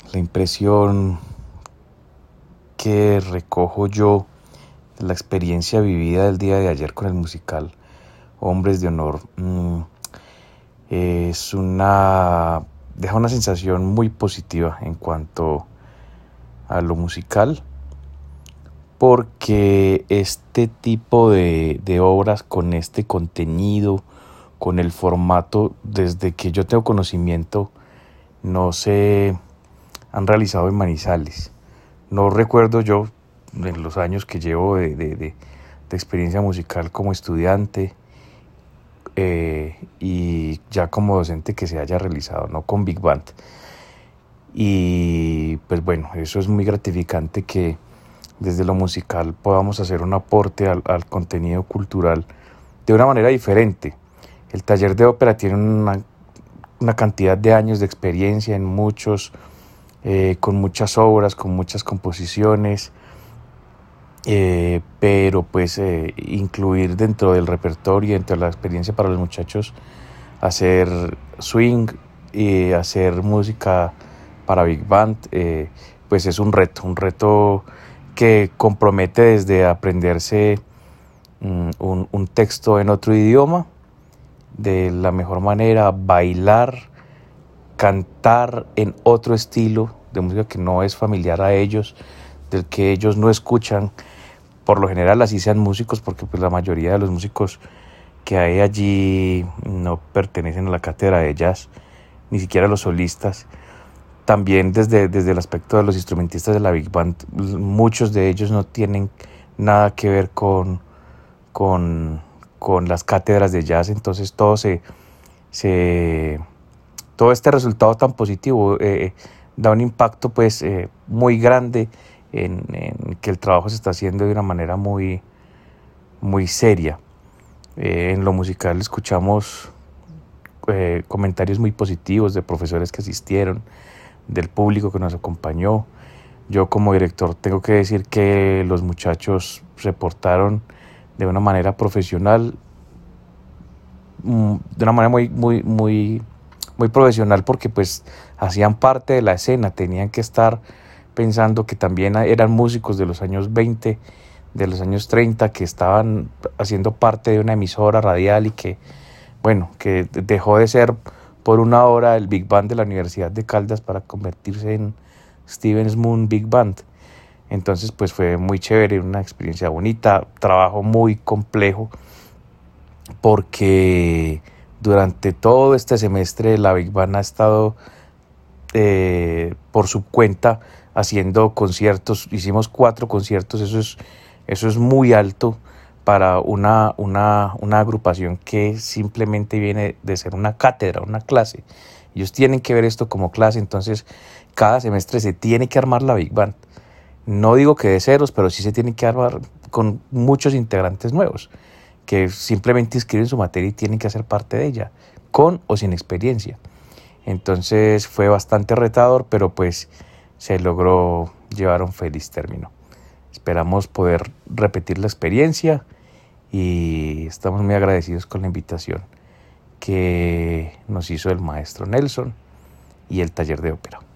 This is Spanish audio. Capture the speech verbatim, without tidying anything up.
La impresión que recojo yo de la experiencia vivida del día de ayer con el musical Hombres de Honor mmm, es una deja una sensación muy positiva en cuanto a lo musical, porque este tipo de, de obras con este contenido, con el formato, desde que yo tengo conocimiento, no se han realizado en Manizales. No recuerdo yo, en los años que llevo de, de, de, de experiencia musical como estudiante eh, y ya como docente, que se haya realizado, no con Big Band. Y pues bueno, eso es muy gratificante, que desde lo musical podamos hacer un aporte al, al contenido cultural de una manera diferente. El taller de ópera tiene una, una cantidad de años de experiencia en muchos, eh, con muchas obras, con muchas composiciones, eh, pero pues eh, incluir dentro del repertorio, dentro de la experiencia para los muchachos, hacer swing y hacer música para Big Band, eh, pues es un reto, un reto que compromete desde aprenderse um, un, un texto en otro idioma de la mejor manera, bailar, cantar en otro estilo de música que no es familiar a ellos, del que ellos no escuchan. Por lo general así sean músicos, porque pues la mayoría de los músicos que hay allí no pertenecen a la cátedra de jazz, ni siquiera los solistas. También desde, desde el aspecto de los instrumentistas de la Big Band, muchos de ellos no tienen nada que ver con, con, con las cátedras de jazz. Entonces todo se, se todo este resultado tan positivo eh, da un impacto pues eh, muy grande en, en que el trabajo se está haciendo de una manera muy, muy seria. Eh, en lo musical escuchamos eh, comentarios muy positivos de profesores que asistieron, del público que nos acompañó. Yo como director tengo que decir que los muchachos se portaron de una manera profesional, de una manera muy, muy, muy, muy profesional, porque pues hacían parte de la escena, tenían que estar pensando que también eran músicos de los años veinte, de los años treinta, que estaban haciendo parte de una emisora radial y que, bueno, que dejó de ser por una hora el Big Band de la Universidad de Caldas para convertirse en Stevens Moon Big Band. Entonces pues fue muy chévere, una experiencia bonita, trabajo muy complejo, porque durante todo este semestre la Big Band ha estado eh, por su cuenta haciendo conciertos. Hicimos cuatro conciertos, eso es, eso es muy alto para una, una, una agrupación que simplemente viene de ser una cátedra, una clase. Ellos tienen que ver esto como clase, entonces cada semestre se tiene que armar la Big Band. No digo que de ceros, pero sí se tiene que armar con muchos integrantes nuevos, que simplemente inscriben su materia y tienen que hacer parte de ella, con o sin experiencia. Entonces fue bastante retador, pero pues se logró llevar a un feliz término. Esperamos poder repetir la experiencia y estamos muy agradecidos con la invitación que nos hizo el maestro Nelson y el taller de ópera.